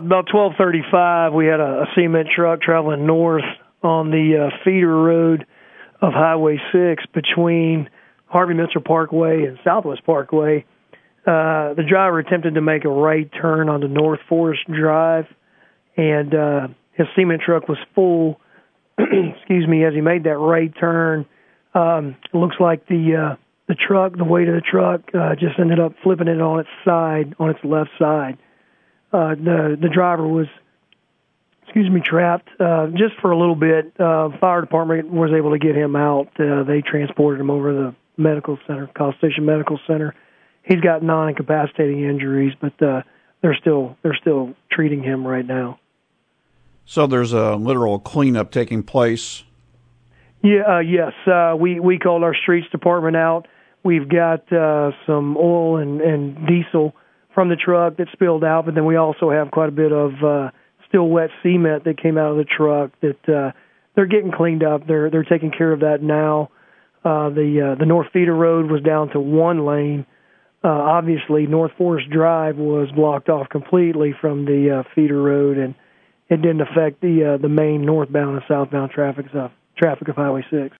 About 12:35, we had a cement truck traveling north on the feeder road of Highway 6 between Harvey Mitchell Parkway and Southwest Parkway. The driver attempted to make a right turn onto North Forest Drive, and his cement truck was full. Excuse me, as he made that right turn, it looks like the truck, the weight of the truck, just ended up flipping it on its side, on its left side. The driver was, trapped just for a little bit. Fire department was able to get him out. They transported him over to the medical center, College Station Medical Center. He's got non-incapacitating injuries, but they're still treating him right now. So there's a literal cleanup taking place. Yeah, yes. We called our streets department out. We've got some oil and diesel from the truck that spilled out, but then we also have quite a bit of still wet cement that came out of the truck that they're getting cleaned up. They're taking care of that now. The North Feeder Road was down to one lane. Obviously, North Forest Drive was blocked off completely from the feeder road, and it didn't affect the main northbound and southbound traffic of Highway 6.